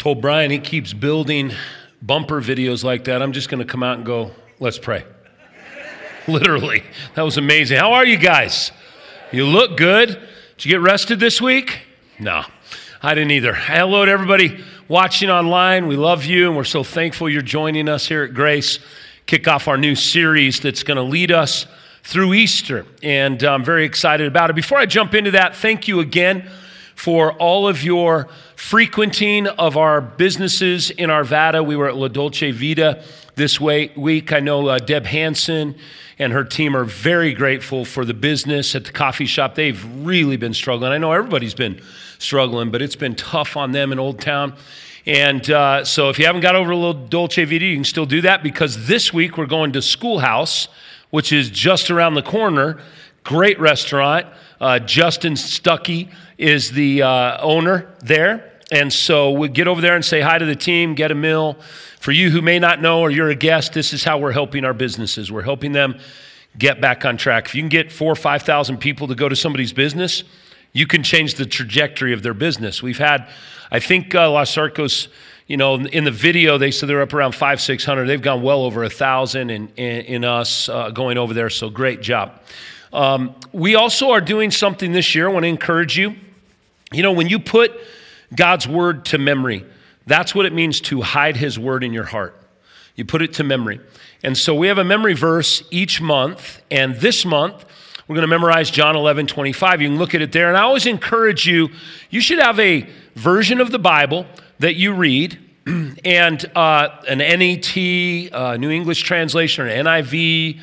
Told Brian he keeps building bumper videos like that. I'm just going to come out and go, let's pray. Literally. That was amazing. How are you guys? You look good. Did you get rested this week? No, I didn't either. Hello to everybody watching online. We love you, and we're so thankful you're joining us here at Grace. Kick off our new series that's going to lead us through Easter, and I'm very excited about it. Before I jump into that, thank you again for all of your frequenting of our businesses in Arvada. We were at La Dolce Vita this week. I know Deb Hansen and her team are very grateful for the business at the coffee shop. They've really been struggling. I know everybody's been struggling, but it's been tough on them in Old Town. And so if you haven't got over to La Dolce Vita, you can still do that, because this week we're going to Schoolhouse, which is just around the corner. Great restaurant. Justin Stuckey is the owner there. And so we get over there and say hi to the team, get a meal. For you who may not know, or you're a guest, this is how we're helping our businesses. We're helping them get back on track. If you can get 4,000 or 5,000 people to go to somebody's business, you can change the trajectory of their business. We've had, I think Los Arcos, in the video, they said they're up around 500-600. They've gone well over 1,000 in us going over there, so great job. We also are doing something this year. I want to encourage you. When you put God's word to memory, that's what it means to hide his word in your heart. You put it to memory. And so we have a memory verse each month, and this month we're going to memorize John 11:25. You can look at it there. And I always encourage you, you should have a version of the Bible that you read, and an NET, New English Translation, or an NIV,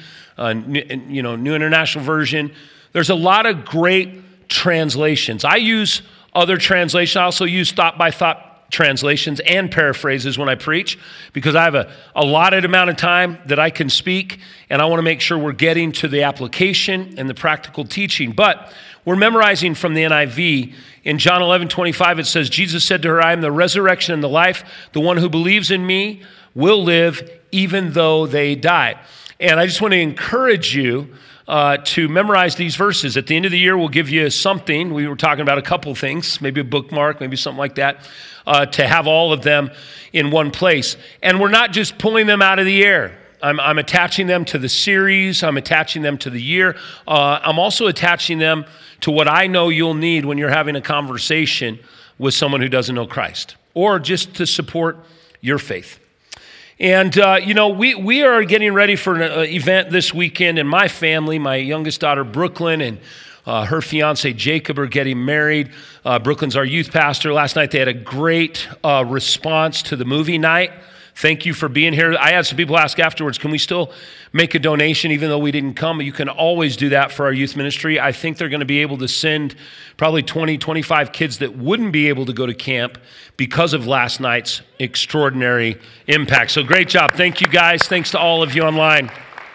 New International Version. There's a lot of great translations. I use other translations. I also use thought-by-thought translations and paraphrases when I preach, because I have a allotted amount of time that I can speak, and I want to make sure we're getting to the application and the practical teaching. But we're memorizing from the NIV. In John 11:25, it says, Jesus said to her, I am the resurrection and the life. The one who believes in me will live even though they die. And I just want to encourage you to memorize these verses. At the end of the year, we'll give you something. We were talking about a couple things, maybe a bookmark, maybe something like that, to have all of them in one place. And we're not just pulling them out of the air. I'm attaching them to the series. I'm attaching them to the year. I'm also attaching them to what I know you'll need when you're having a conversation with someone who doesn't know Christ, or just to support your faith. And, we are getting ready for an event this weekend, and my family, my youngest daughter, Brooklyn, and her fiance, Jacob, are getting married. Brooklyn's our youth pastor. Last night they had a great response to the movie night. Thank you for being here. I had some people ask afterwards, can we still make a donation even though we didn't come? You can always do that for our youth ministry. I think they're going to be able to send probably 20, 25 kids that wouldn't be able to go to camp because of last night's extraordinary impact. So great job. Thank you, guys. Thanks to all of you online.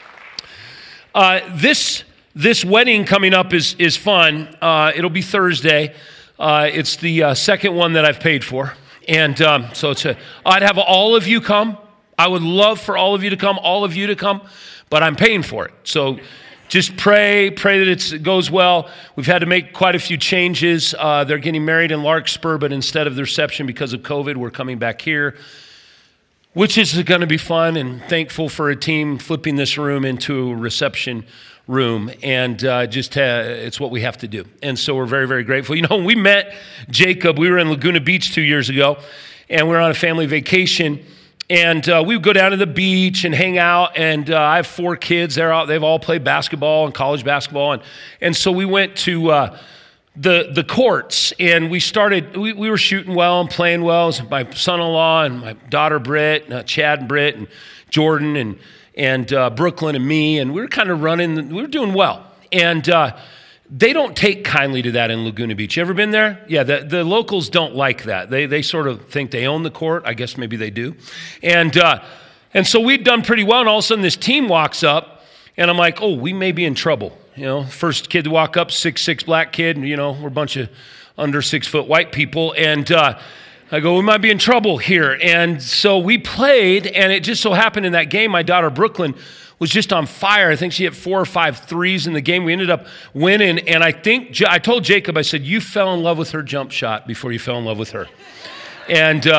This wedding coming up is fun. It'll be Thursday. It's the second one that I've paid for. And so I'd have all of you come. I would love for all of you to come, but I'm paying for it. So just pray that it goes well. We've had to make quite a few changes. They're getting married in Larkspur, but instead of the reception because of COVID, we're coming back here, which is going to be fun, and thankful for a team flipping this room into a reception room, and it's what we have to do. And so we're very, very grateful. When we met Jacob, we were in Laguna Beach 2 years ago, and we were on a family vacation, and we would go down to the beach and hang out, and I have 4 kids. They've all played basketball and college basketball, and so we went to the courts, and we were shooting well and playing well. It was my son-in-law and my daughter Britt, Chad and Britt, and Jordan, and Brooklyn and me, and we were kind of running. We were doing well. And they don't take kindly to that in Laguna Beach. You ever been there? Yeah, the locals don't like that. They sort of think they own the court. I guess maybe they do. And so we'd done pretty well, and all of a sudden this team walks up, and I'm like, oh, we may be in trouble. First kid to walk up, 6'6" black kid, and we're a bunch of under 6 foot white people, and I go, we might be in trouble here. And so we played, and it just so happened in that game, my daughter Brooklyn was just on fire. I think she hit 4 or 5 threes in the game. We ended up winning, and I told Jacob, I said, you fell in love with her jump shot before you fell in love with her. And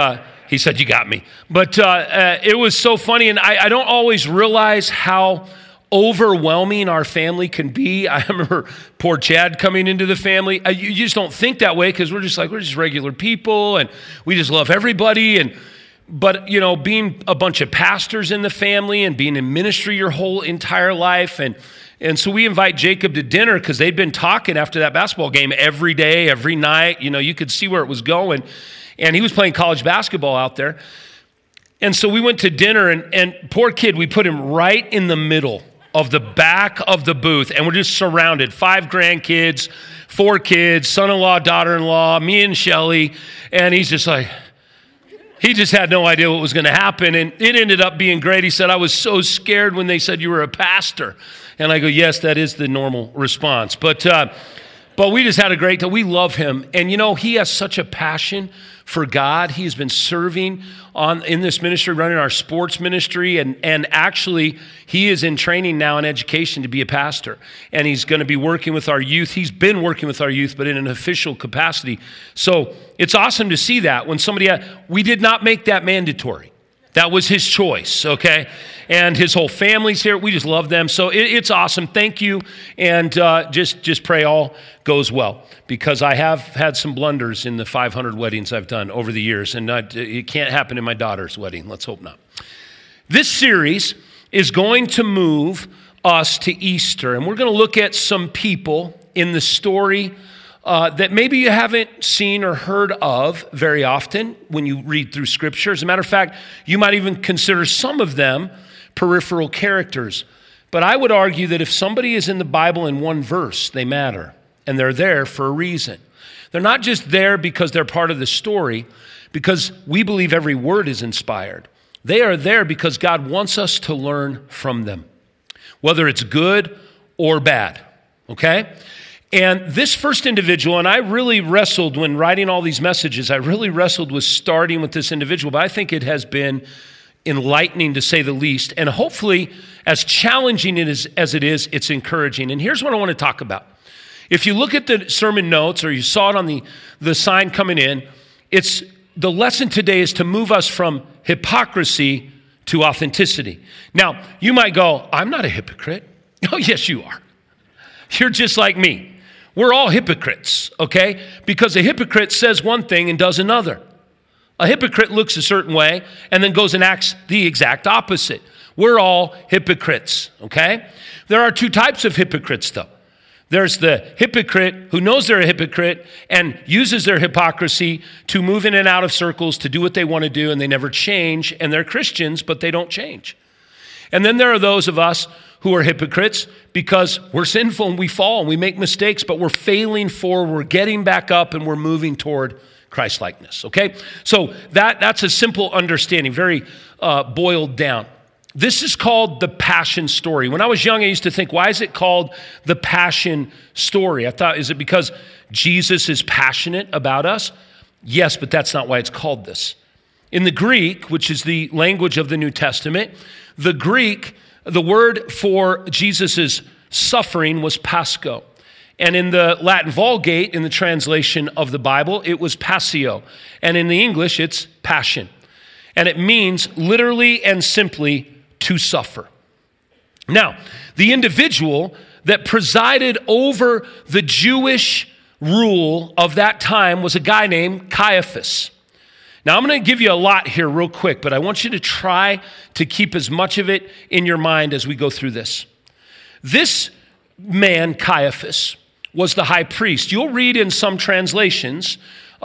He said, you got me. But it was so funny, and I don't always realize how overwhelming our family can be. I remember poor Chad coming into the family. You just don't think that way because we're just regular people, and we just love everybody. But you know, being a bunch of pastors in the family and being in ministry your whole entire life, and so we invite Jacob to dinner because they'd been talking after that basketball game every day, every night. You know, you could see where it was going. And he was playing college basketball out there. And so we went to dinner, and poor kid, we put him right in the middle of the back of the booth. And we're just surrounded, 5 grandkids, 4 kids, son-in-law, daughter-in-law, me and Shelly. And he's just like, he just had no idea what was going to happen. And it ended up being great. He said, I was so scared when they said you were a pastor. And I go, yes, that is the normal response. But we just had a great time. We love him. And you know, he has such a passion for God. He has been serving in this ministry, running our sports ministry. And actually, he is in training now in education to be a pastor. And he's going to be working with our youth. He's been working with our youth, but in an official capacity. So it's awesome to see that when we did not make that mandatory. That was his choice, okay? And his whole family's here. We just love them. So it's awesome. Thank you. And just pray all goes well. Because I have had some blunders in the 500 weddings I've done over the years. And it can't happen in my daughter's wedding. Let's hope not. This series is going to move us to Easter. And we're going to look at some people in the story that maybe you haven't seen or heard of very often when you read through Scripture. As a matter of fact, you might even consider some of them peripheral characters. But I would argue that if somebody is in the Bible in one verse, they matter. And they're there for a reason. They're not just there because they're part of the story, because we believe every word is inspired. They are there because God wants us to learn from them, whether it's good or bad, okay? And this first individual, and I really wrestled when writing all these messages, I really wrestled with starting with this individual, but I think it has been enlightening to say the least, and hopefully as challenging as it is, it's encouraging. And here's what I want to talk about. If you look at the sermon notes or you saw it on the sign coming in, it's the lesson today is to move us from hypocrisy to authenticity. Now, you might go, I'm not a hypocrite. Oh, yes, you are. You're just like me. We're all hypocrites, okay? Because a hypocrite says one thing and does another. A hypocrite looks a certain way and then goes and acts the exact opposite. We're all hypocrites, okay? There are 2 types of hypocrites, though. There's the hypocrite who knows they're a hypocrite and uses their hypocrisy to move in and out of circles to do what they want to do, and they never change, and they're Christians, but they don't change. And then there are those of us who are hypocrites because we're sinful and we fall and we make mistakes, but we're failing forward, we're getting back up, and we're moving toward Christ-likeness, okay? So that's a simple understanding, very boiled down. This is called the Passion story. When I was young, I used to think, why is it called the Passion story? I thought, is it because Jesus is passionate about us? Yes, but that's not why it's called this. In the Greek, which is the language of the New Testament, the word for Jesus' suffering was pascho. And in the Latin Vulgate, in the translation of the Bible, it was passio. And in the English, it's passion. And it means literally and simply to suffer. Now, the individual that presided over the Jewish rule of that time was a guy named Caiaphas. Now, I'm going to give you a lot here real quick, but I want you to try to keep as much of it in your mind as we go through this. This man, Caiaphas, was the high priest. You'll read in some translations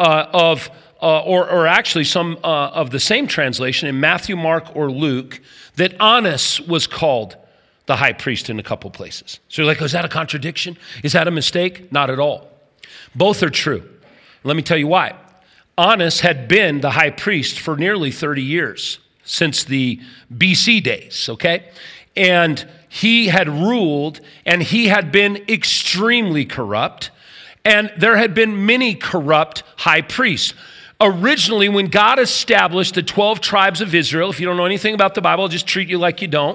or actually some of the same translation in Matthew, Mark, or Luke, that Annas was called the high priest in a couple places. So you're like, oh, is that a contradiction? Is that a mistake? Not at all. Both are true. Let me tell you why. Annas had been the high priest for nearly 30 years, since the BC days, okay? And he had ruled, and he had been extremely corrupt, and there had been many corrupt high priests. Originally, when God established the 12 tribes of Israel, if you don't know anything about the Bible, I'll just treat you like you don't.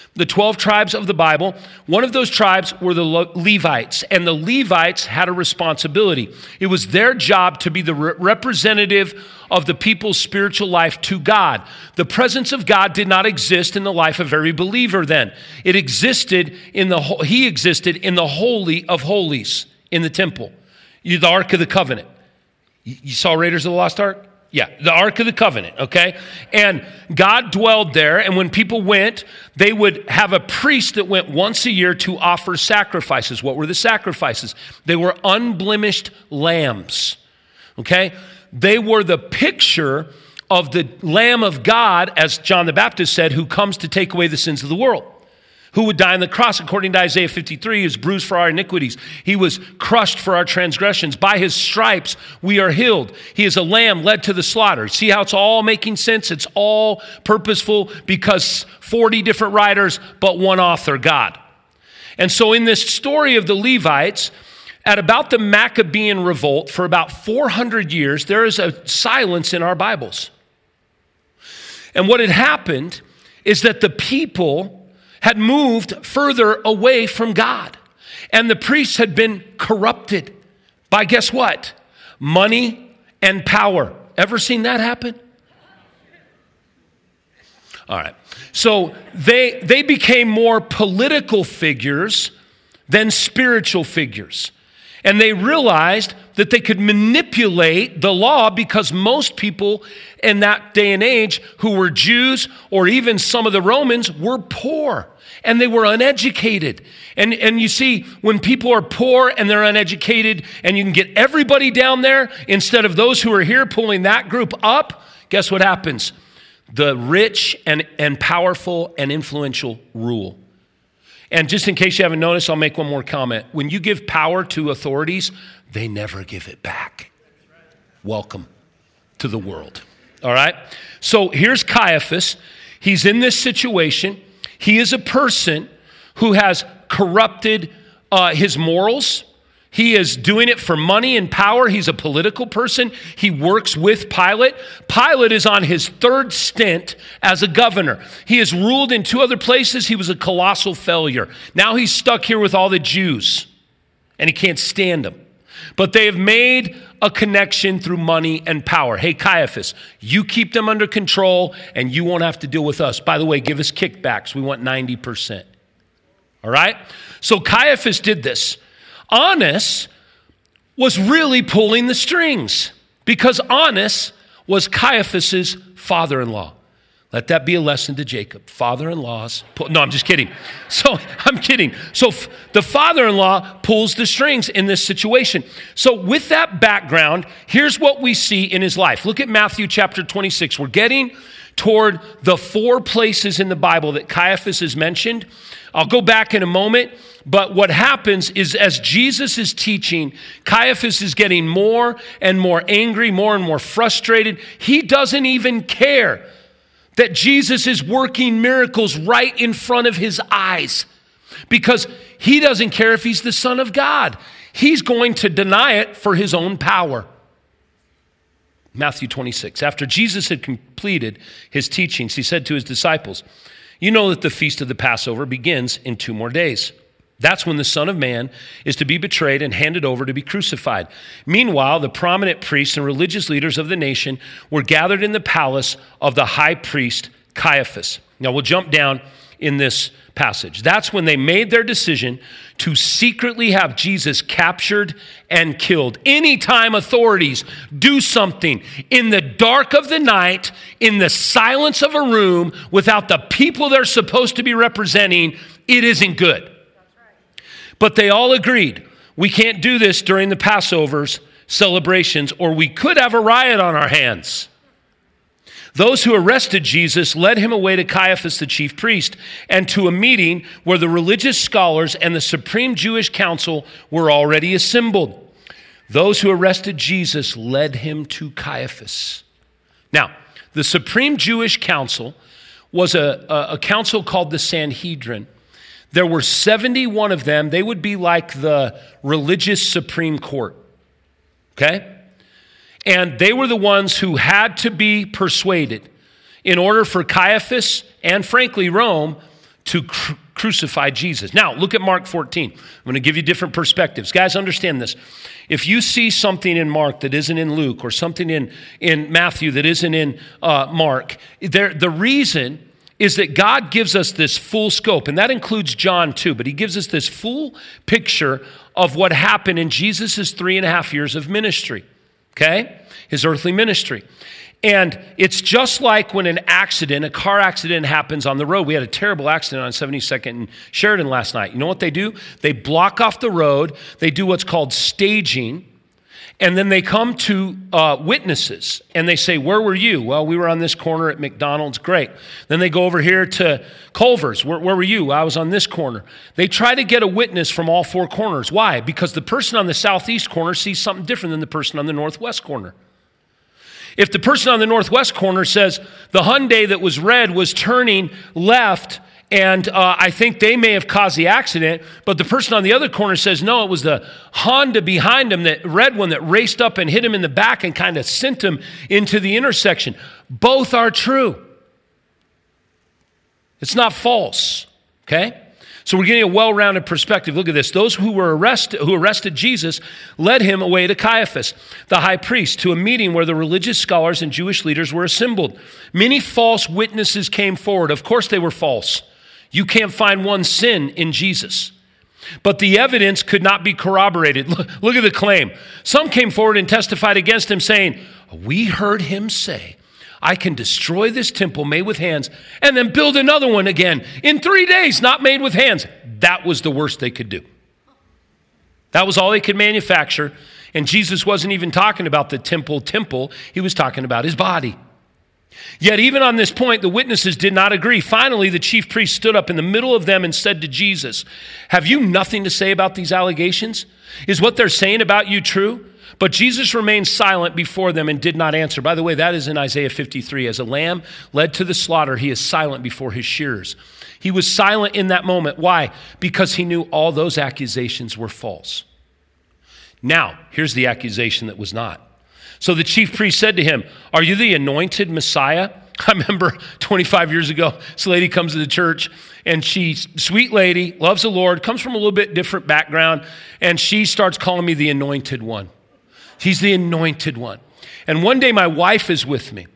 the 12 tribes of the Bible, one of those tribes were the Levites, and the Levites had a responsibility. It was their job to be the representative of the people's spiritual life to God. The presence of God did not exist in the life of every believer then. He existed in the Holy of Holies in the temple, the Ark of the Covenant. You saw Raiders of the Lost Ark? Yeah, the Ark of the Covenant, okay? And God dwelled there, and when people went, they would have a priest that went once a year to offer sacrifices. What were the sacrifices? They were unblemished lambs, okay? They were the picture of the Lamb of God, as John the Baptist said, who comes to take away the sins of the world. Who would die on the cross, according to Isaiah 53, is bruised for our iniquities. He was crushed for our transgressions. By his stripes, we are healed. He is a lamb led to the slaughter. See how it's all making sense? It's all purposeful because 40 different writers, but one author, God. And so in this story of the Levites, at about the Maccabean revolt, for about 400 years, there is a silence in our Bibles. And what had happened is that the people had moved further away from God. And the priests had been corrupted by, guess what? Money and power. Ever seen that happen? All right. So they became more political figures than spiritual figures. And they realized that they could manipulate the law because most people in that day and age who were Jews or even some of the Romans were poor and they were uneducated. And you see, when people are poor and they're uneducated and you can get everybody down there instead of those who are here pulling that group up, guess what happens? The rich and powerful and influential rule. And just in case you haven't noticed, I'll make one more comment. When you give power to authorities, they never give it back. Welcome to the world. All right? So here's Caiaphas. He's in this situation. He is a person who has corrupted his morals. He is doing it for money and power. He's a political person. He works with Pilate. Pilate is on his third stint as a governor. He has ruled in 2 other places. He was a colossal failure. Now he's stuck here with all the Jews, and he can't stand them. But they have made a connection through money and power. Hey, Caiaphas, you keep them under control, and you won't have to deal with us. By the way, give us kickbacks. We want 90%. All right? So Caiaphas did this. Annas was really pulling the strings because Annas was Caiaphas's father-in-law. Let that be a lesson to Jacob. Father-in-laws. No, I'm just kidding. I'm kidding. So the father-in-law pulls the strings in this situation. So with that background, here's what we see in his life. Look at Matthew chapter 26. We're getting toward the 4 places in the Bible that Caiaphas is mentioned. I'll go back in a moment, but what happens is as Jesus is teaching, Caiaphas is getting more and more angry, more and more frustrated. He doesn't even care that Jesus is working miracles right in front of his eyes because he doesn't care if he's the Son of God. He's going to deny it for his own power. Matthew 26. After Jesus had completed his teachings, he said to his disciples, "You know that the feast of the Passover begins in 2 more days. That's when the Son of Man is to be betrayed and handed over to be crucified." Meanwhile, the prominent priests and religious leaders of the nation were gathered in the palace of the high priest Caiaphas. Now we'll jump down in this passage. That's when they made their decision to secretly have Jesus captured and killed. Anytime authorities do something in the dark of the night, in the silence of a room, without the people they're supposed to be representing, it isn't good. But they all agreed, we can't do this during the Passover's celebrations, or we could have a riot on our hands. Those who arrested Jesus led him away to Caiaphas, the chief priest, and to a meeting where the religious scholars and the Supreme Jewish Council were already assembled. Those who arrested Jesus led him to Caiaphas. Now, the Supreme Jewish Council was a council called the Sanhedrin. There were 71 of them. They would be like the religious Supreme Court, okay? And they were the ones who had to be persuaded in order for Caiaphas and, frankly, Rome to crucify Jesus. Now, look at Mark 14. I'm going to give you different perspectives. Guys, understand this. If you see something in Mark that isn't in Luke, or something in Matthew that isn't in Mark, the reason is that God gives us this full scope, and that includes John too, but he gives us this full picture of what happened in Jesus' 3.5 years of ministry, okay? His earthly ministry. And it's just like when a car accident happens on the road. We had a terrible accident on 72nd and Sheridan last night. You know what they do? They block off the road. They do what's called staging. And then they come to witnesses and they say, where were you? Well, we were on this corner at McDonald's. Great. Then they go over here to Culver's. Where were you? I was on this corner. They try to get a witness from all four corners. Why? Because the person on the southeast corner sees something different than the person on the northwest corner. If the person on the northwest corner says the Hyundai that was red was turning left, and I think they may have caused the accident, but the person on the other corner says, no, it was the Honda behind him, that red one that raced up and hit him in the back and kind of sent him into the intersection. Both are true. It's not false, okay? So we're getting a well-rounded perspective. Look at this. Those who arrested Jesus led him away to Caiaphas, the high priest, to a meeting where the religious scholars and Jewish leaders were assembled. Many false witnesses came forward. Of course they were false. You can't find one sin in Jesus. But the evidence could not be corroborated. Look at the claim. Some came forward and testified against him, saying, we heard him say, I can destroy this temple made with hands and then build another one again in 3 days, not made with hands. That was the worst they could do. That was all they could manufacture. And Jesus wasn't even talking about the temple. He was talking about his body. Yet even on this point, the witnesses did not agree. Finally, the chief priest stood up in the middle of them and said to Jesus, have you nothing to say about these allegations? Is what they're saying about you true? But Jesus remained silent before them and did not answer. By the way, that is in Isaiah 53. As a lamb led to the slaughter, he is silent before his shearers. He was silent in that moment. Why? Because he knew all those accusations were false. Now, here's the accusation that was not. So the chief priest said to him, are you the anointed Messiah? I remember 25 years ago, this lady comes to the church, and she's a sweet lady, loves the Lord, comes from a little bit different background, and she starts calling me the anointed one. He's the anointed one. And one day my wife is with me.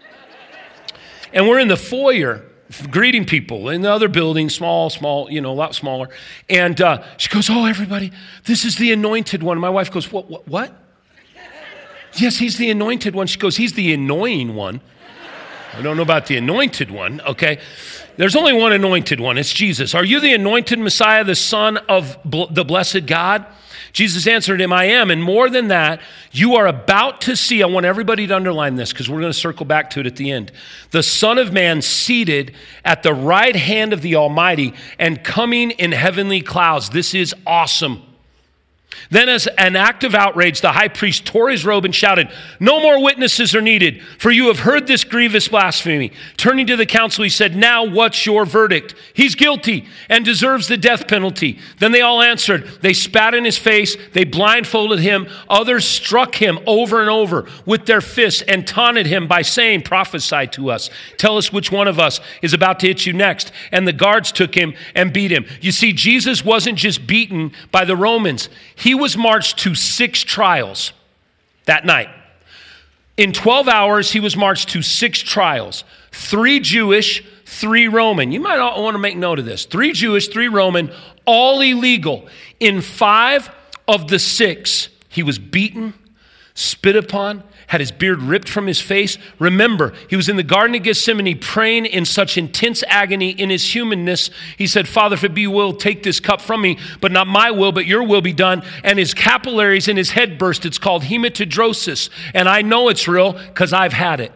And we're in the foyer greeting people in the other building, small, a lot smaller. And she goes, oh, everybody, this is the anointed one. My wife goes, what? Yes, he's the anointed one. She goes, he's the annoying one. I don't know about the anointed one, okay? There's only one anointed one. It's Jesus. Are you the anointed Messiah, the Son of the blessed God? Jesus answered him, I am. And more than that, you are about to see, I want everybody to underline this because we're going to circle back to it at the end. The Son of Man seated at the right hand of the Almighty and coming in heavenly clouds. This is awesome. Then as an act of outrage, the high priest tore his robe and shouted, no more witnesses are needed, for you have heard this grievous blasphemy. Turning to the council, he said, now what's your verdict? He's guilty and deserves the death penalty. Then they all answered. They spat in his face. They blindfolded him. Others struck him over and over with their fists and taunted him by saying, prophesy to us. Tell us which one of us is about to hit you next. And the guards took him and beat him. You see, Jesus wasn't just beaten by the Romans. He was marched to 6 trials that night. In 12 hours, he was marched to 6 trials. 3 Jewish, 3 Roman. You might want to make note of this. 3 Jewish, 3 Roman, all illegal. In 5 of the 6, he was beaten, spit upon, had his beard ripped from his face. Remember, he was in the Garden of Gethsemane praying in such intense agony in his humanness. He said, Father, if it be your will, take this cup from me, but not my will, but your will be done. And his capillaries in his head burst. It's called hematidrosis. And I know it's real because I've had it.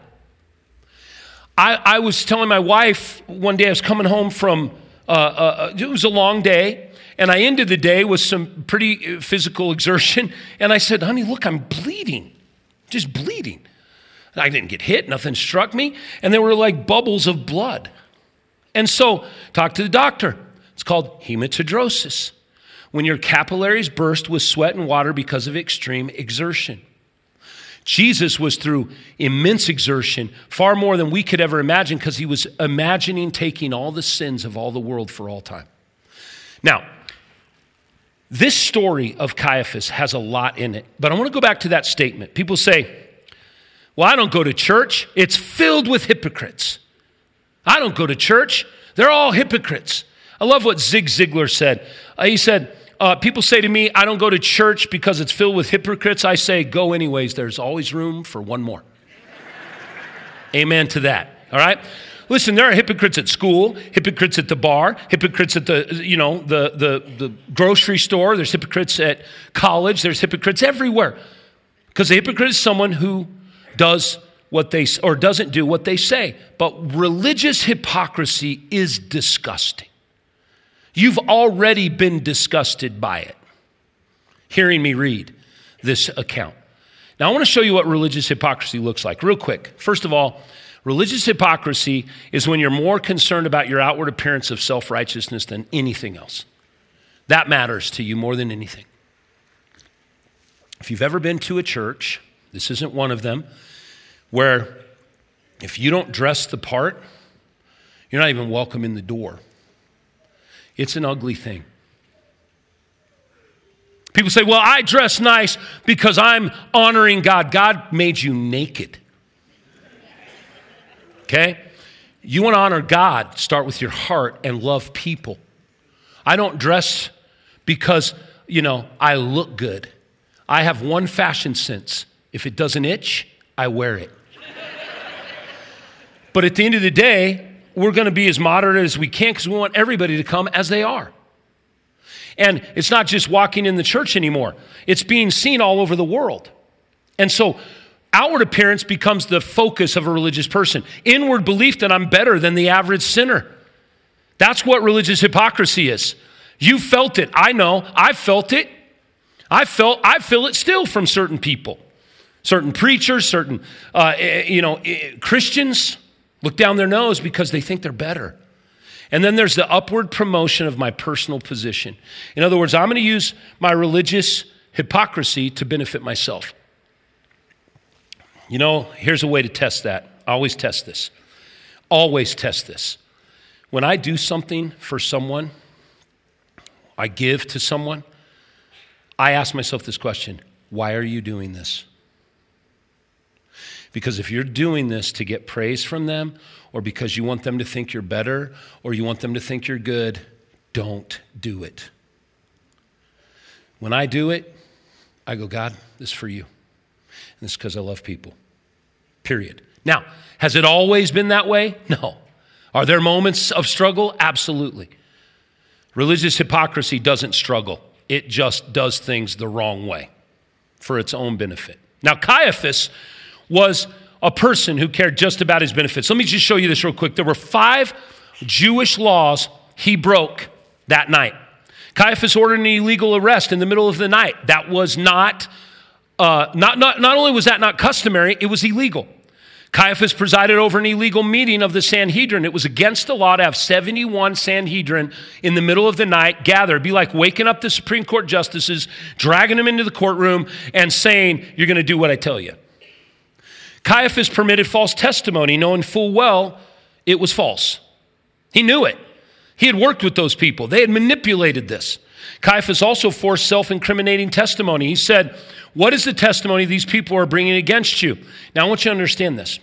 I was telling my wife one day, I was coming home from, it was a long day. And I ended the day with some pretty physical exertion. And I said, honey, look, I'm bleeding. Just bleeding. I didn't get hit. Nothing struck me. And there were like bubbles of blood. And so talk to the doctor. It's called hematidrosis. When your capillaries burst with sweat and water because of extreme exertion. Jesus was through immense exertion, far more than we could ever imagine, because he was imagining taking all the sins of all the world for all time. Now, this story of Caiaphas has a lot in it, but I want to go back to that statement. People say, well, I don't go to church. It's filled with hypocrites. I don't go to church. They're all hypocrites. I love what Zig Ziglar said. He said, people say to me, I don't go to church because it's filled with hypocrites. I say, go anyways. There's always room for one more. Amen to that. All right? Listen, there are hypocrites at school, hypocrites at the bar, hypocrites at the grocery store. There's hypocrites at college. There's hypocrites everywhere. Because a hypocrite is someone who does what they, or doesn't do what they say. But religious hypocrisy is disgusting. You've already been disgusted by it, hearing me read this account. Now, I want to show you what religious hypocrisy looks like real quick. First of all, religious hypocrisy is when you're more concerned about your outward appearance of self-righteousness than anything else. That matters to you more than anything. If you've ever been to a church, this isn't one of them, where if you don't dress the part, you're not even welcome in the door. It's an ugly thing. People say, well, I dress nice because I'm honoring God. God made you naked. Okay? You want to honor God, start with your heart and love people. I don't dress because, I look good. I have one fashion sense. If it doesn't itch, I wear it. But at the end of the day, we're going to be as moderate as we can because we want everybody to come as they are. And it's not just walking in the church anymore. It's being seen all over the world. And so outward appearance becomes the focus of a religious person. Inward belief that I'm better than the average sinner. That's what religious hypocrisy is. You felt it. I know. I felt it. I feel it still from certain people. Certain preachers, certain Christians look down their nose because they think they're better. And then there's the upward promotion of my personal position. In other words, I'm going to use my religious hypocrisy to benefit myself. Here's a way to test that. Always test this. Always test this. When I do something for someone, I give to someone, I ask myself this question: why are you doing this? Because if you're doing this to get praise from them, or because you want them to think you're better, or you want them to think you're good, don't do it. When I do it, I go, God, this is for you. And this is because I love people. Period. Now, has it always been that way? No. Are there moments of struggle? Absolutely. Religious hypocrisy doesn't struggle. It just does things the wrong way for its own benefit. Now, Caiaphas was a person who cared just about his benefits. Let me just show you this real quick. There were 5 Jewish laws he broke that night. Caiaphas ordered an illegal arrest in the middle of the night. That was not only was that not customary, it was illegal. Caiaphas presided over an illegal meeting of the Sanhedrin. It was against the law to have 71 Sanhedrin in the middle of the night gather. It'd be like waking up the Supreme Court justices, dragging them into the courtroom, and saying, you're going to do what I tell you. Caiaphas permitted false testimony, knowing full well it was false. He knew it. He had worked with those people. They had manipulated this. Caiaphas also forced self-incriminating testimony. He said, what is the testimony these people are bringing against you? Now, I want you to understand this.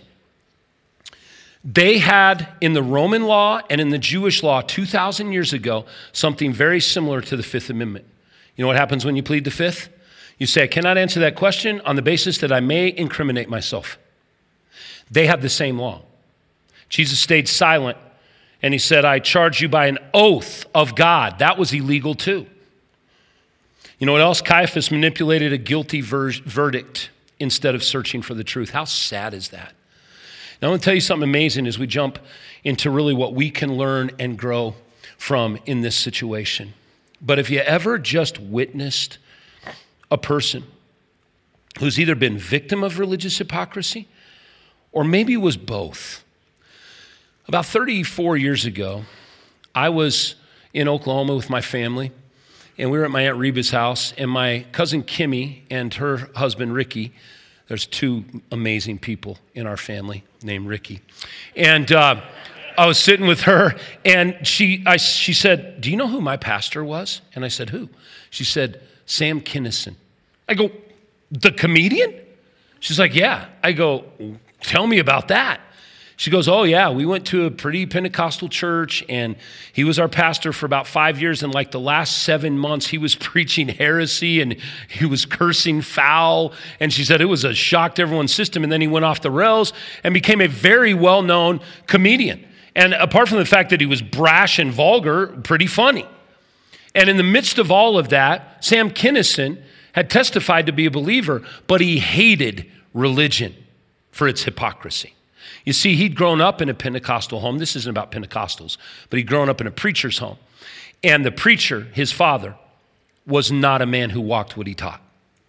They had, in the Roman law and in the Jewish law 2,000 years ago, something very similar to the Fifth Amendment. You know what happens when you plead the Fifth? You say, I cannot answer that question on the basis that I may incriminate myself. They have the same law. Jesus stayed silent, and he said, I charge you by an oath of God. That was illegal too. You know what else? Caiaphas manipulated a guilty verdict instead of searching for the truth. How sad is that? Now, I want to tell you something amazing as we jump into really what we can learn and grow from in this situation. But have you ever just witnessed a person who's either been victim of religious hypocrisy or maybe was both? About 34 years ago, I was in Oklahoma with my family, and we were at my Aunt Reba's house, and my cousin Kimmy and her husband Ricky, There's two amazing people in our family named Ricky. And I was sitting with her, and she said, do you know who my pastor was? And I said, who? She said, Sam Kinison. I go, the comedian? She's like, yeah. I go, tell me about that. She goes, oh yeah, we went to a pretty Pentecostal church, and he was our pastor for about 5 years, and like the last 7 months, he was preaching heresy, and he was cursing foul, and she said it was a shock to everyone's system, and then he went off the rails and became a very well-known comedian. And apart from the fact that he was brash and vulgar, pretty funny. And in the midst of all of that, Sam Kinison had testified to be a believer, but he hated religion for its hypocrisy. You see, he'd grown up in a Pentecostal home. This isn't about Pentecostals, but he'd grown up in a preacher's home. And the preacher, his father, was not a man who walked what he taught.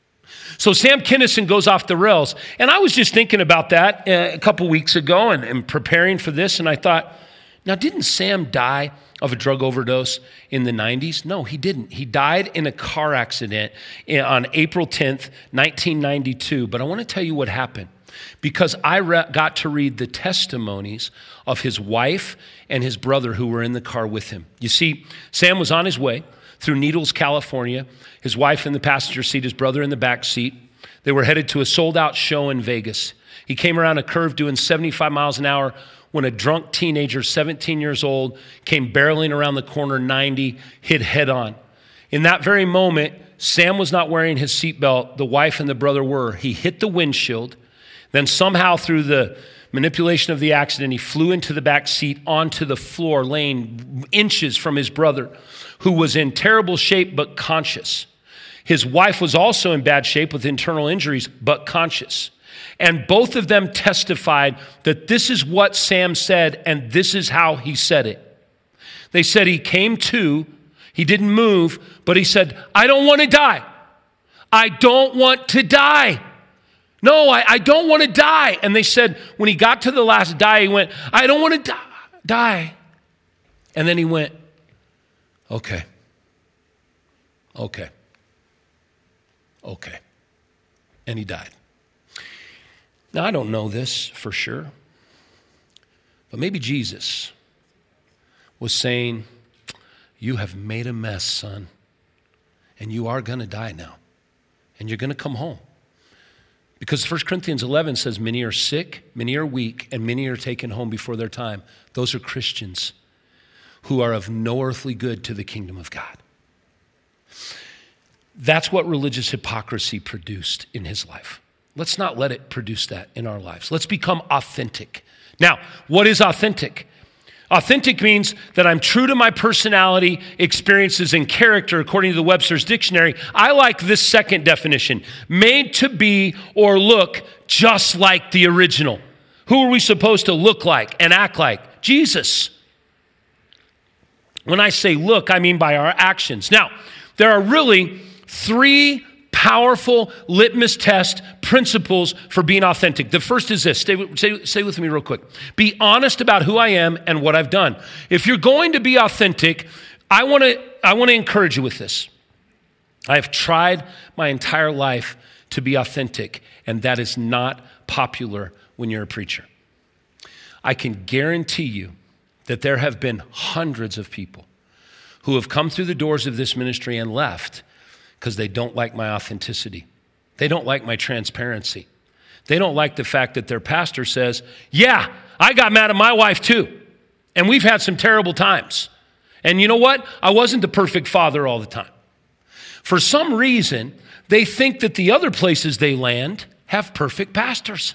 So Sam Kinison goes off the rails. And I was just thinking about that a couple weeks ago and preparing for this. And I thought, now didn't Sam die of a drug overdose in the 90s? No, he didn't. He died in a car accident on April 10th, 1992. But I want to tell you what happened. Because I got to read the testimonies of his wife and his brother who were in the car with him. You see, Sam was on his way through Needles, California, his wife in the passenger seat, his brother in the back seat. They were headed to a sold-out show in Vegas. He came around a curve doing 75 miles an hour when a drunk teenager, 17 years old, came barreling around the corner 90, hit head on. In that very moment, Sam was not wearing his seatbelt. The wife and the brother were. He hit the windshield. Then somehow through the manipulation of the accident, he flew into the back seat onto the floor, laying inches from his brother, who was in terrible shape but conscious. His wife was also in bad shape with internal injuries but conscious. And both of them testified that this is what Sam said and this is how he said it. They said he came to, he didn't move, but he said, I don't want to die. I don't want to die. No, I don't want to die. And they said when he got to the last die, he went, I don't want to die. And then he went, okay. And he died. Now, I don't know this for sure, but maybe Jesus was saying, you have made a mess, son, and you are going to die now, and you're going to come home. Because 1 Corinthians 11 says many are sick, many are weak, and many are taken home before their time. Those are Christians who are of no earthly good to the kingdom of God. That's what religious hypocrisy produced in his life. Let's not let it produce that in our lives. Let's become authentic. Now, what is authentic? Authentic means that I'm true to my personality, experiences, and character, according to the Webster's Dictionary. I like this second definition, made to be or look just like the original. Who are we supposed to look like and act like? Jesus. When I say look, I mean by our actions. Now, there are really 3 powerful litmus test principles for being authentic. The first is this. Stay with me real quick. Be honest about who I am and what I've done. If you're going to be authentic, I want to encourage you with this. I have tried my entire life to be authentic, and that is not popular when you're a preacher. I can guarantee you that there have been hundreds of people who have come through the doors of this ministry and left because they don't like my authenticity. They don't like my transparency. They don't like the fact that their pastor says, yeah, I got mad at my wife too. And we've had some terrible times. And you know what? I wasn't the perfect father all the time. For some reason, they think that the other places they land have perfect pastors.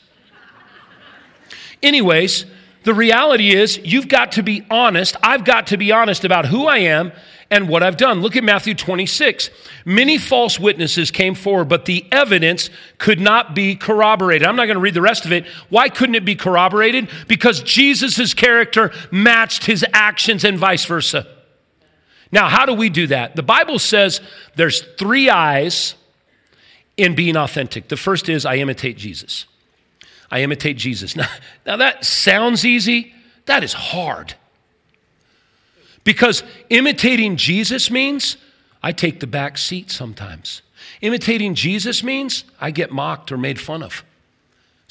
Anyways, the reality is you've got to be honest. I've got to be honest about who I am and what I've done. Look at Matthew 26. Many false witnesses came forward, but the evidence could not be corroborated. I'm not going to read the rest of it. Why couldn't it be corroborated? Because Jesus' character matched his actions and vice versa. Now, how do we do that? The Bible says there's 3 I's in being authentic. The first is I imitate Jesus. I imitate Jesus. Now that sounds easy. That is hard. Because imitating Jesus means I take the back seat sometimes. Imitating Jesus means I get mocked or made fun of.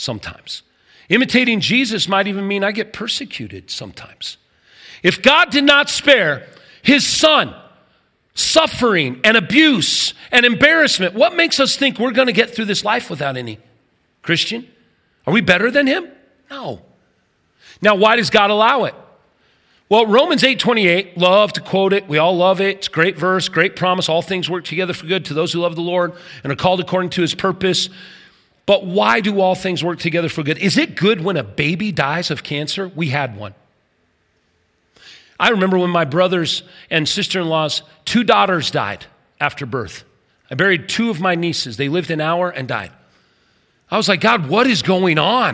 sometimes. Imitating Jesus might even mean I get persecuted sometimes. If God did not spare his son suffering and abuse and embarrassment, what makes us think we're going to get through this life without any? Christian, are we better than him? No. Now, why does God allow it? Well, Romans 8:28, love to quote it. We all love it. It's a great verse, great promise. All things work together for good to those who love the Lord and are called according to his purpose. But why do all things work together for good? Is it good when a baby dies of cancer? We had one. I remember when my brothers and sister-in-law's 2 daughters died after birth. I buried 2 of my nieces. They lived an hour and died. I was like, God, what is going on?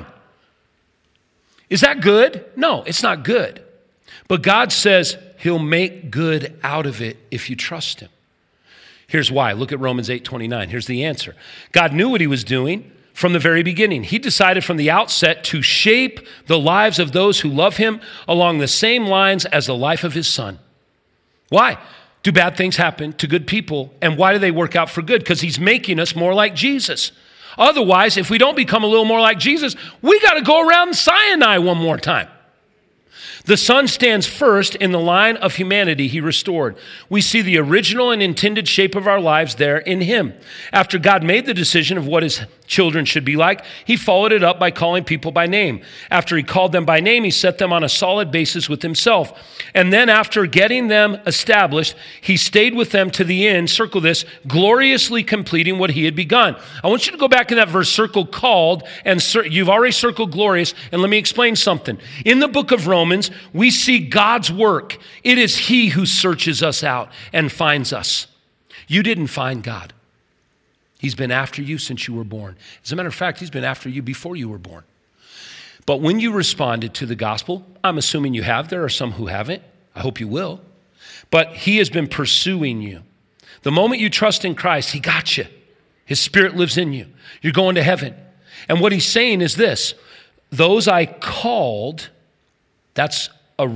Is that good? No, it's not good. But God says he'll make good out of it if you trust him. Here's why. Look at Romans 8:29. Here's the answer. God knew what he was doing from the very beginning. He decided from the outset to shape the lives of those who love him along the same lines as the life of his son. Why do bad things happen to good people? And why do they work out for good? Because he's making us more like Jesus. Otherwise, if we don't become a little more like Jesus, we got to go around Sinai one more time. The Son stands first in the line of humanity he restored. We see the original and intended shape of our lives there in him. After God made the decision of what his children should be like, he followed it up by calling people by name. After he called them by name, he set them on a solid basis with himself. And then after getting them established, he stayed with them to the end, circle this, gloriously completing what he had begun. I want you to go back in that verse, circle called, and you've already circled glorious, and let me explain something. In the book of Romans, we see God's work. It is he who searches us out and finds us. You didn't find God. He's been after you since you were born. As a matter of fact, he's been after you before you were born. But when you responded to the gospel, I'm assuming you have. There are some who haven't. I hope you will. But he has been pursuing you. The moment you trust in Christ, he got you. His spirit lives in you. You're going to heaven. And what he's saying is this: those I called, that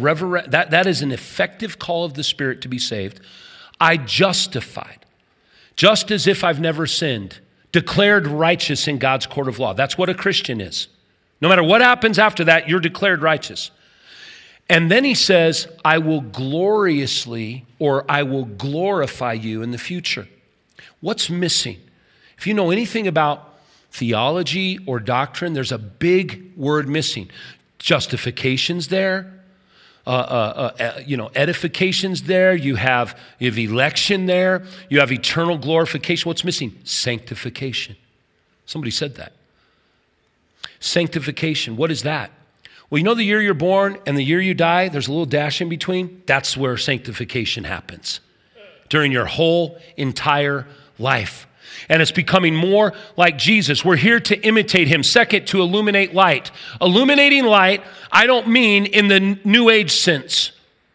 is an effective call of the Spirit to be saved. I justified, just as if I've never sinned, declared righteous in God's court of law. That's what a Christian is. No matter what happens after that, you're declared righteous. And then he says, I will gloriously, or I will glorify you in the future. What's missing? If you know anything about theology or doctrine, there's a big word missing. Justification's there. Edification's there. You have election there. You have eternal glorification. What's missing? Sanctification. Somebody said that. Sanctification. What is that? Well, you know the year you're born and the year you die, there's a little dash in between? That's where sanctification happens during your whole entire life. And it's becoming more like Jesus. We're here to imitate him. Second, to illuminate light. Illuminating light, I don't mean in the New Age sense.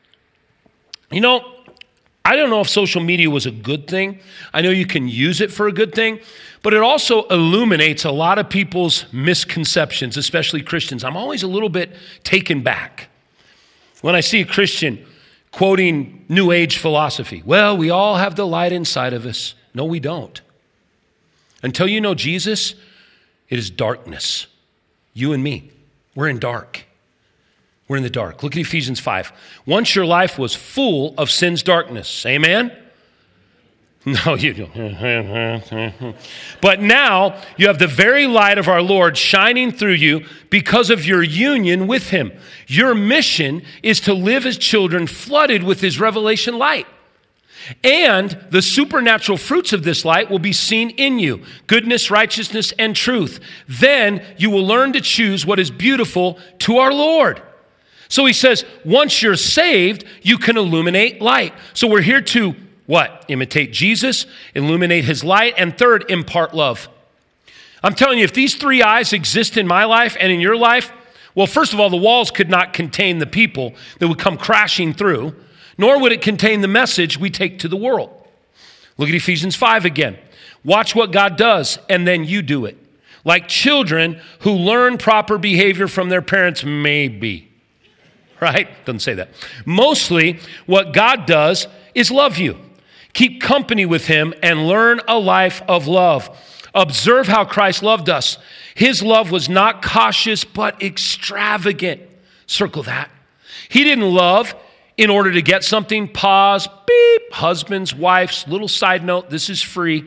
You know, I don't know if social media was a good thing. I know you can use it for a good thing, but it also illuminates a lot of people's misconceptions, especially Christians. I'm always a little bit taken back when I see a Christian quoting New Age philosophy. Well, we all have the light inside of us. No, we don't. Until you know Jesus, it is darkness. You and me, we're in dark. We're in the dark. Look at Ephesians 5. Once your life was full of sin's darkness. Amen? No, you don't. But now you have the very light of our Lord shining through you because of your union with him. Your mission is to live as children flooded with his revelation light. And the supernatural fruits of this light will be seen in you: goodness, righteousness, and truth. Then you will learn to choose what is beautiful to our Lord. So he says, once you're saved, you can illuminate light. So we're here to what? Imitate Jesus, illuminate his light, and third, impart love. I'm telling you, if these 3 eyes exist in my life and in your life, well, first of all, the walls could not contain the people that would come crashing through, nor would it contain the message we take to the world. Look at Ephesians 5 again. Watch what God does, and then you do it. Like children who learn proper behavior from their parents, maybe. Right? Doesn't say that. Mostly, what God does is love you. Keep company with him and learn a life of love. Observe how Christ loved us. His love was not cautious, but extravagant. Circle that. He didn't love in order to get something. Pause, beep, husbands, wives, little side note, this is free.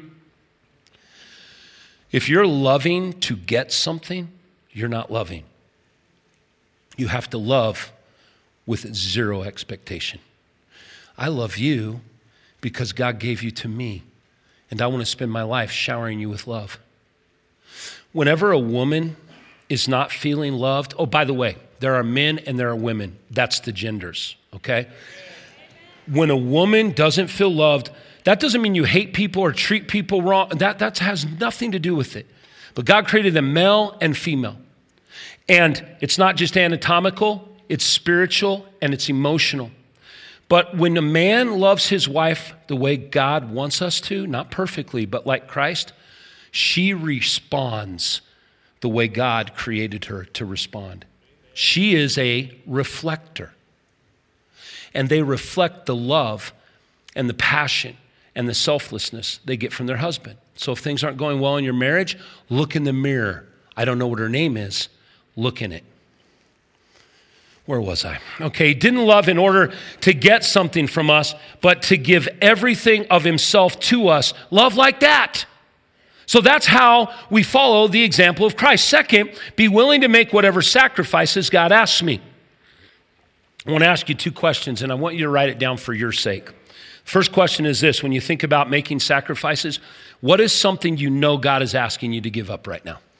If you're loving to get something, you're not loving. You have to love with zero expectation. I love you because God gave you to me, and I want to spend my life showering you with love. Whenever a woman is not feeling loved, oh, by the way, there are men and there are women. That's the genders, okay? When a woman doesn't feel loved, that doesn't mean you hate people or treat people wrong. That has nothing to do with it. But God created them male and female. And it's not just anatomical, it's spiritual and it's emotional. But when a man loves his wife the way God wants us to, not perfectly, but like Christ, she responds the way God created her to respond. She is a reflector. And they reflect the love and the passion and the selflessness they get from their husband. So if things aren't going well in your marriage, look in the mirror. I don't know what her name is. Look in it. Where was I? Okay, he didn't love in order to get something from us, but to give everything of himself to us. Love like that. So that's how we follow the example of Christ. Second, be willing to make whatever sacrifices God asks me. I want to ask you two questions, and I want you to write it down for your sake. First question is this: when you think about making sacrifices, what is something you know God is asking you to give up right now?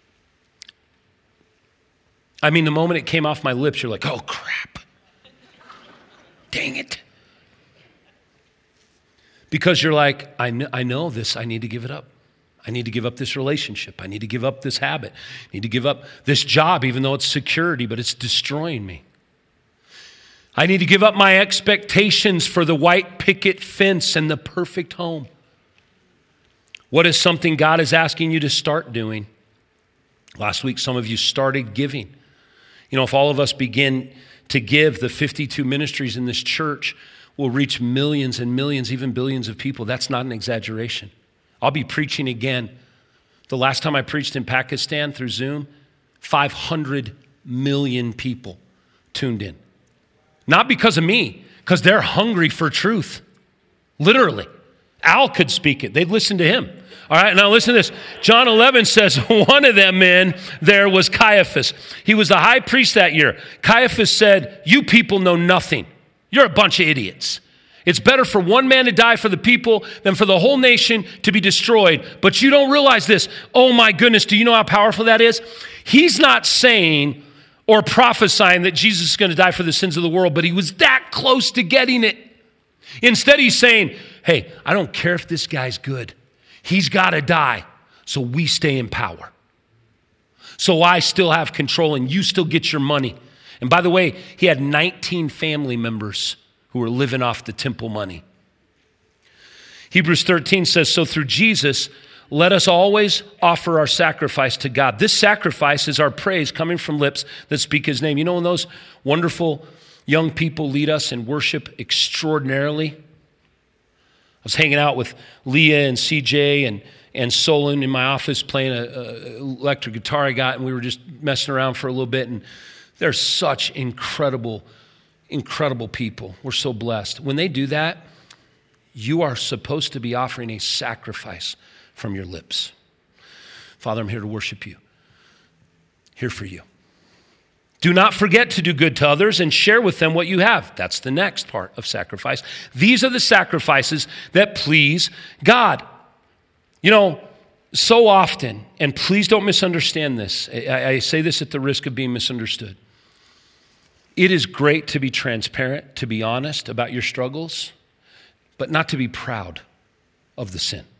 I mean, the moment it came off my lips, you're like, oh, crap. Dang it. Because you're like, I know this, I need to give it up. I need to give up this relationship. I need to give up this habit. I need to give up this job, even though it's security, but it's destroying me. I need to give up my expectations for the white picket fence and the perfect home. What is something God is asking you to start doing? Last week, some of you started giving. You know, if all of us begin to give, the 52 ministries in this church will reach millions and millions, even billions of people. That's not an exaggeration. I'll be preaching again. The last time I preached in Pakistan through Zoom, 500 million people tuned in. Not because of me, because they're hungry for truth. Literally. Al could speak it. They'd listen to him. All right, now listen to this. John 11 says one of them men there was Caiaphas. He was the high priest that year. Caiaphas said, you people know nothing. You're a bunch of idiots. It's better for one man to die for the people than for the whole nation to be destroyed. But you don't realize this. Oh my goodness, do you know how powerful that is? He's not saying or prophesying that Jesus is going to die for the sins of the world, but he was that close to getting it. Instead, he's saying, hey, I don't care if this guy's good. He's got to die so we stay in power. So I still have control and you still get your money. And by the way, he had 19 family members who were living off the temple money. Hebrews 13 says, so through Jesus, let us always offer our sacrifice to God. This sacrifice is our praise coming from lips that speak his name. You know when those wonderful young people lead us in worship extraordinarily? I was hanging out with Leah and CJ and Solon in my office playing an electric guitar I got, and we were just messing around for a little bit, and they're such incredible people. We're so blessed. When they do that, you are supposed to be offering a sacrifice from your lips. Father, I'm here to worship you. Here for you. Do not forget to do good to others and share with them what you have. That's the next part of sacrifice. These are the sacrifices that please God. You know, so often, and please don't misunderstand this. I say this at the risk of being misunderstood. It is great to be transparent, to be honest about your struggles, but not to be proud of the sin.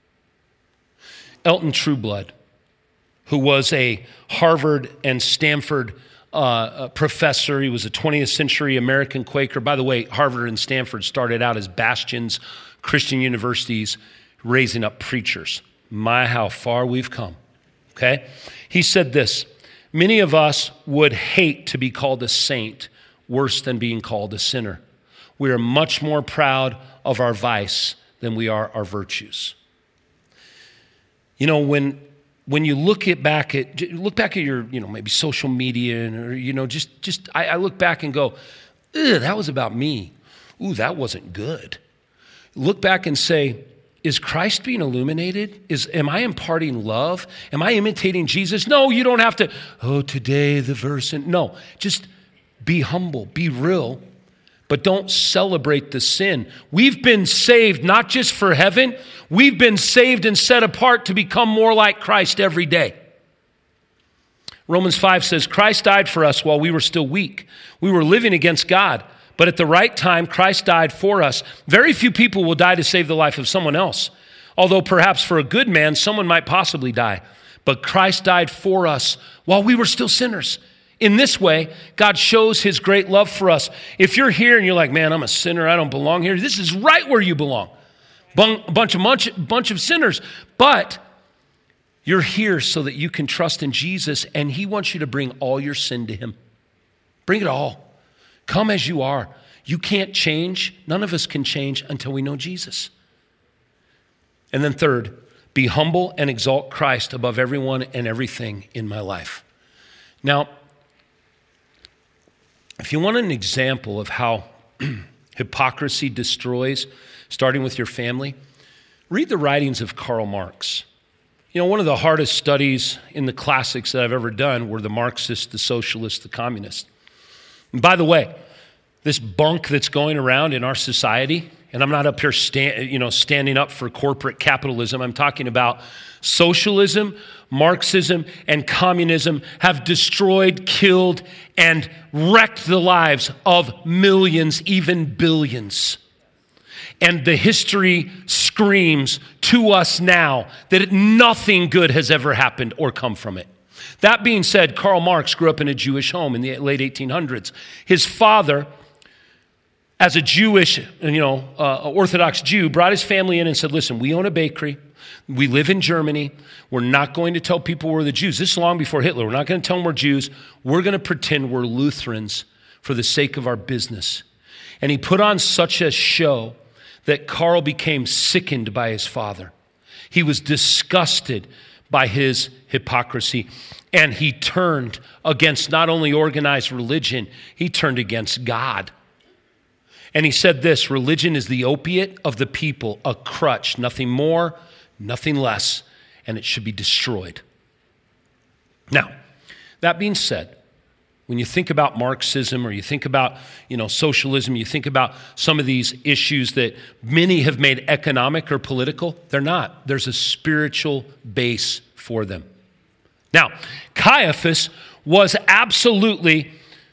Elton Trueblood, who was a Harvard and Stanford professor. He was a 20th century American Quaker. By the way, Harvard and Stanford started out as bastions, Christian universities, raising up preachers. My, how far we've come, okay? He said this, many of us would hate to be called a saint worse than being called a sinner. We are much more proud of our vice than we are our virtues. You know, when you look back at your, maybe social media or, I look back and go, that was about me. Ooh, that wasn't good. Look back and say, is Christ being illuminated? Am I imparting love? Am I imitating Jesus? No, you don't have to, today the verse. No, just be humble, be real, but don't celebrate the sin. We've been saved not just for heaven, we've been saved and set apart to become more like Christ every day. Romans 5 says, Christ died for us while we were still weak. We were living against God. But at the right time, Christ died for us. Very few people will die to save the life of someone else. Although perhaps for a good man, someone might possibly die. But Christ died for us while we were still sinners. In this way, God shows his great love for us. If you're here and you're like, man, I'm a sinner, I don't belong here. This is right where you belong. Bunch of sinners. But you're here so that you can trust in Jesus, and he wants you to bring all your sin to him. Bring it all. Come as you are. You can't change. None of us can change until we know Jesus. And then third, be humble and exalt Christ above everyone and everything in my life. Now, if you want an example of how hypocrisy destroys, starting with your family, read the writings of Karl Marx. You know, one of the hardest studies in the classics that I've ever done were the Marxists, the socialists, the communists. And by the way, this bunk that's going around in our society, and I'm not up here standing up for corporate capitalism. I'm talking about socialism, Marxism, and communism have destroyed, killed, and wrecked the lives of millions, even billions. And the history screams to us now that nothing good has ever happened or come from it. That being said, Karl Marx grew up in a Jewish home in the late 1800s. His father, as a Jewish, Orthodox Jew, brought his family in and said, listen, we own a bakery. We live in Germany. We're not going to tell people we're the Jews. This is long before Hitler. We're not going to tell them we're Jews. We're going to pretend we're Lutherans for the sake of our business. And he put on such a show that Karl became sickened by his father. He was disgusted by his hypocrisy. And he turned against not only organized religion, he turned against God. And he said this, religion is the opiate of the people, a crutch, nothing more, nothing less, and it should be destroyed. Now, that being said, when you think about Marxism or you think about, socialism, you think about some of these issues that many have made economic or political, they're not. There's a spiritual base for them. Now, Caiaphas was absolutely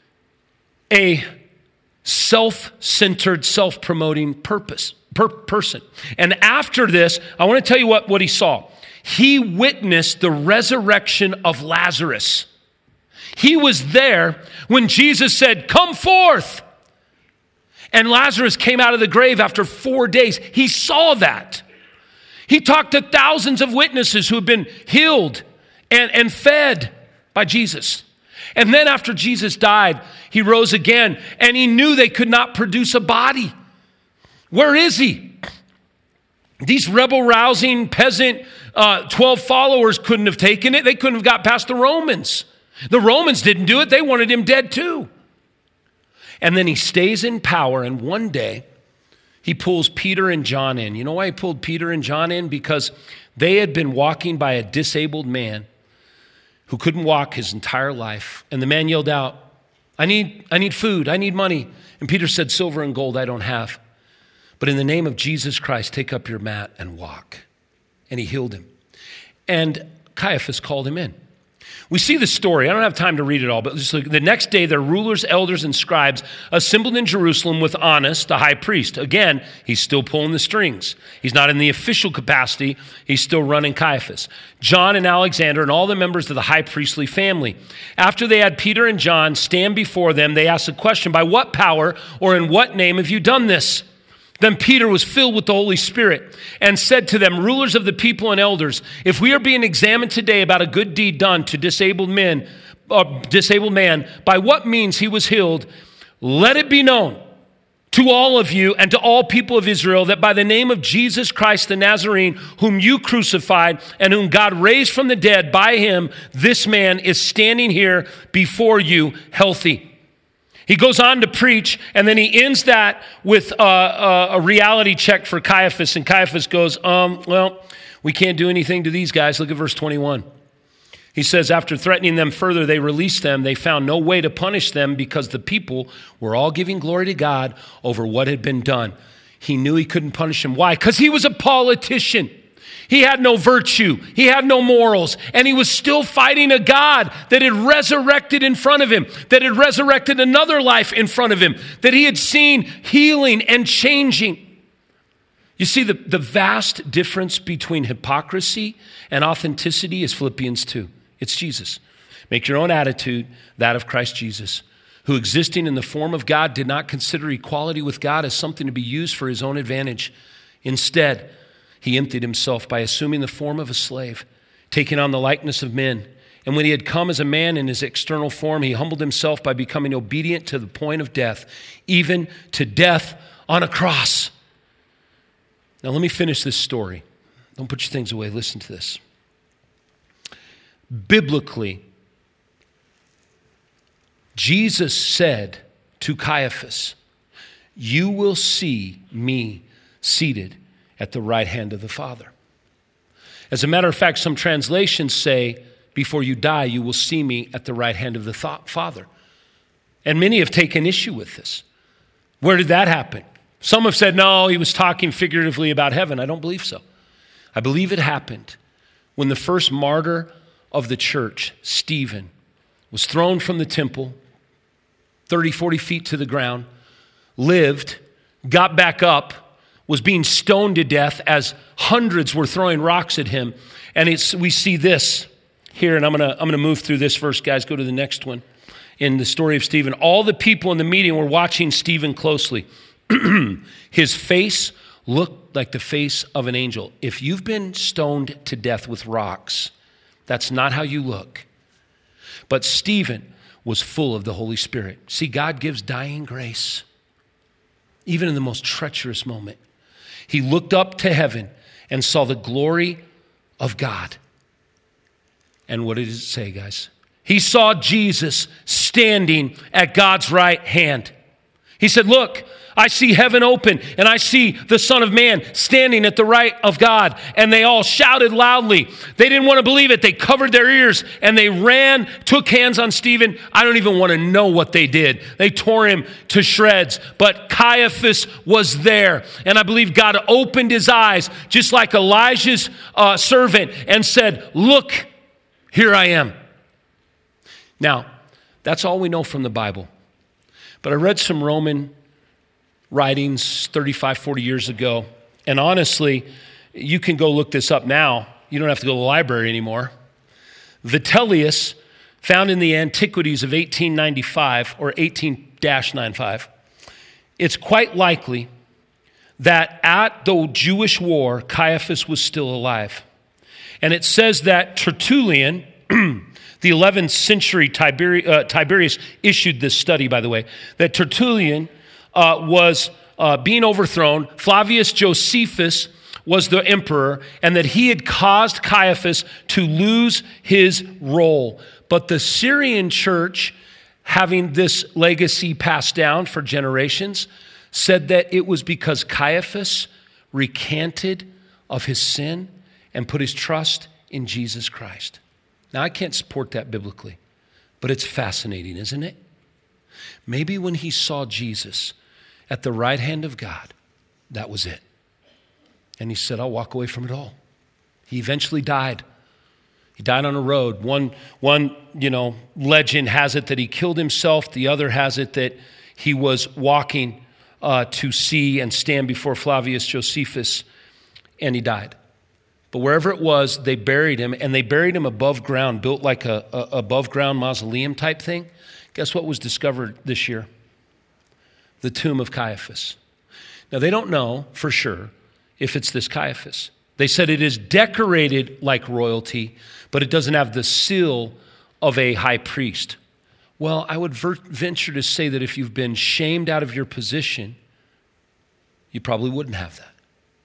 a self-centered, self-promoting person. And after this, I want to tell you what he saw. He witnessed the resurrection of Lazarus. He was there when Jesus said, come forth. And Lazarus came out of the grave after 4 days. He saw that. He talked to thousands of witnesses who had been healed and fed by Jesus. And then after Jesus died, he rose again, and he knew they could not produce a body. Where is he? These rebel-rousing peasant 12 followers couldn't have taken it. They couldn't have got past the Romans. The Romans didn't do it. They wanted him dead too. And then he stays in power, and one day he pulls Peter and John in. You know why he pulled Peter and John in? Because they had been walking by a disabled man who couldn't walk his entire life. And the man yelled out, I need food, I need money. And Peter said, silver and gold I don't have. But in the name of Jesus Christ, take up your mat and walk. And he healed him. And Caiaphas called him in. We see the story. I don't have time to read it all, but just the next day, their rulers, elders, and scribes assembled in Jerusalem with Annas, the high priest. Again, he's still pulling the strings. He's not in the official capacity. He's still running Caiaphas. John and Alexander and all the members of the high priestly family. After they had Peter and John stand before them, they asked the question, by what power or in what name have you done this? Then Peter was filled with the Holy Spirit and said to them, rulers of the people and elders, if we are being examined today about a good deed done to disabled man, by what means he was healed, let it be known to all of you and to all people of Israel that by the name of Jesus Christ the Nazarene, whom you crucified and whom God raised from the dead, by him, this man is standing here before you healthy. He goes on to preach, and then he ends that with a reality check for Caiaphas. And Caiaphas goes, well, we can't do anything to these guys. Look at verse 21. He says, after threatening them further, they released them. They found no way to punish them because the people were all giving glory to God over what had been done. He knew he couldn't punish them. Why? Because he was a politician. He had no virtue. He had no morals. And he was still fighting a God that had resurrected in front of him, that had resurrected another life in front of him, that he had seen healing and changing. You see, the vast difference between hypocrisy and authenticity is Philippians 2. It's Jesus. Make your own attitude that of Christ Jesus, who existing in the form of God did not consider equality with God as something to be used for his own advantage. Instead, he emptied himself by assuming the form of a slave, taking on the likeness of men. And when he had come as a man in his external form, he humbled himself by becoming obedient to the point of death, even to death on a cross. Now let me finish this story. Don't put your things away. Listen to this. Biblically, Jesus said to Caiaphas, you will see me seated at the right hand of the Father. As a matter of fact, some translations say, before you die, you will see me at the right hand of the Father. And many have taken issue with this. Where did that happen? Some have said, no, he was talking figuratively about heaven. I don't believe so. I believe it happened when the first martyr of the church, Stephen, was thrown from the temple, 30, 40 feet to the ground, lived, got back up, was being stoned to death as hundreds were throwing rocks at him. And we see this here, and I'm gonna move through this verse, guys. Go to the next one. In the story of Stephen, all the people in the meeting were watching Stephen closely. His face looked like the face of an angel. If you've been stoned to death with rocks, that's not how you look. But Stephen was full of the Holy Spirit. See, God gives dying grace, even in the most treacherous moment. He looked up to heaven and saw the glory of God. And what did it say, guys? He saw Jesus standing at God's right hand. He said, look, I see heaven open, and I see the Son of Man standing at the right of God. And they all shouted loudly. They didn't want to believe it. They covered their ears, and they ran, took hands on Stephen. I don't even want to know what they did. They tore him to shreds. But Caiaphas was there, and I believe God opened his eyes, just like Elijah's servant, and said, look, here I am. Now, that's all we know from the Bible. But I read some Roman writings 35, 40 years ago. And honestly, you can go look this up now. You don't have to go to the library anymore. Vitellius, found in the Antiquities of 1895 or 18-95, it's quite likely that at the Jewish war, Caiaphas was still alive. And it says that Tertullian, the 11th century Tiberius issued this study, by the way, that Tertullian was being overthrown. Flavius Josephus was the emperor, and that he had caused Caiaphas to lose his role. But the Syrian church, having this legacy passed down for generations, said that it was because Caiaphas recanted of his sin and put his trust in Jesus Christ. Now, I can't support that biblically, but it's fascinating, isn't it? Maybe when he saw Jesus at the right hand of God, that was it. And he said, I'll walk away from it all. He eventually died. He died on a road. One legend has it that he killed himself. The other has it that he was walking to see and stand before Flavius Josephus, and he died. But wherever it was, they buried him, and they buried him above ground, built like a above ground mausoleum type thing. Guess what was discovered this year? The tomb of Caiaphas. Now, they don't know for sure if it's this Caiaphas. They said it is decorated like royalty, but it doesn't have the seal of a high priest. Well, I would venture to say that if you've been shamed out of your position you probably wouldn't have that.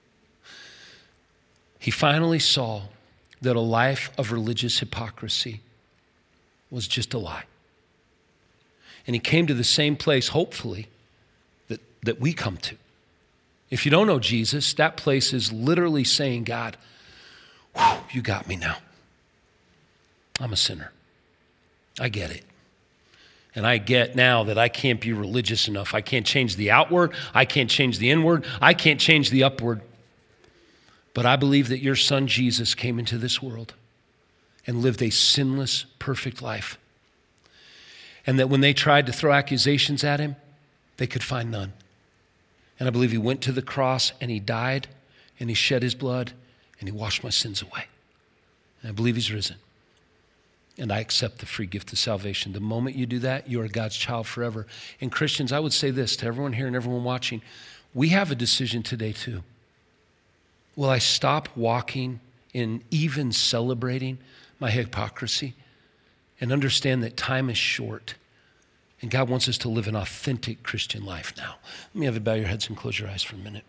He finally saw that a life of religious hypocrisy was just a lie. And he came to the same place, hopefully, that we come to. If you don't know Jesus, that place is literally saying, God, whew, you got me now. I'm a sinner. I get it. And I get now that I can't be religious enough. I can't change the outward. I can't change the inward. I can't change the upward. But I believe that your son Jesus came into this world and lived a sinless, perfect life. And that when they tried to throw accusations at him, they could find none. And I believe he went to the cross and he died and he shed his blood and he washed my sins away. And I believe he's risen. And I accept the free gift of salvation. The moment you do that, you are God's child forever. And Christians, I would say this to everyone here and everyone watching. We have a decision today too. Will I stop walking in even celebrating my hypocrisy and understand that time is short and God wants us to live an authentic Christian life now? Let me have you bow your heads and close your eyes for a minute.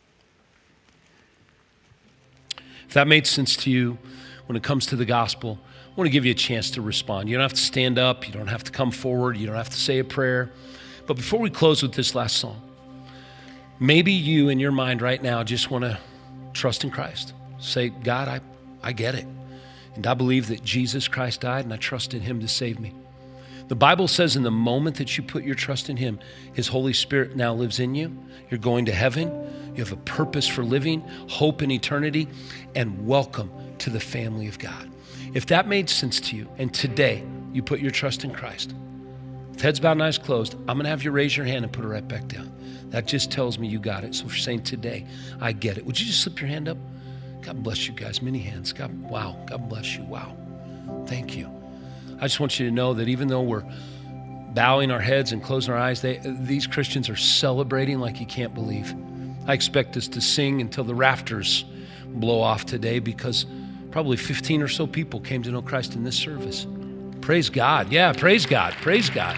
If that made sense to you when it comes to the gospel, I want to give you a chance to respond. You don't have to stand up. You don't have to come forward. You don't have to say a prayer. But before we close with this last song, maybe you in your mind right now just want to trust in Christ. Say, God, I get it. And I believe that Jesus Christ died and I trust in him to save me. The Bible says in the moment that you put your trust in him, his Holy Spirit now lives in you. You're going to heaven. You have a purpose for living, hope in eternity, and welcome to the family of God. If that made sense to you, and today you put your trust in Christ, with heads bowed and eyes closed, I'm going to have you raise your hand and put it right back down. That just tells me you got it. So if you're saying today, I get it. Would you just slip your hand up? God bless you guys. Many hands. Wow. God bless you. Wow. Thank you. I just want you to know that even though we're bowing our heads and closing our eyes, these Christians are celebrating like you can't believe. I expect us to sing until the rafters blow off today because probably 15 or so people came to know Christ in this service. Praise God. Yeah, praise God. Praise God.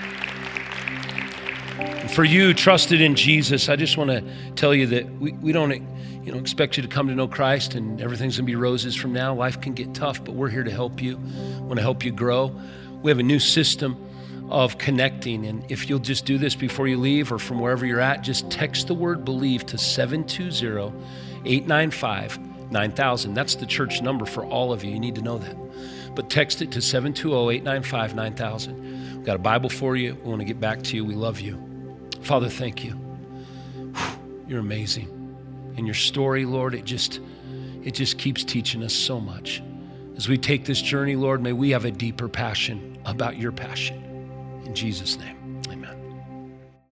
And for you trusted in Jesus, I just want to tell you that we don't expect you to come to know Christ and everything's going to be roses from now. Life can get tough, but we're here to help you. We want to help you grow. We have a new system of connecting. And if you'll just do this before you leave or from wherever you're at, just text the word believe to 720-895-9000. That's the church number for all of you. You need to know that. But text it to 720-895-9000. We've got a Bible for you. We want to get back to you. We love you. Father, thank you. You're amazing. And your story, Lord, it just keeps teaching us so much. As we take this journey, Lord, may we have a deeper passion about your passion. In Jesus' name.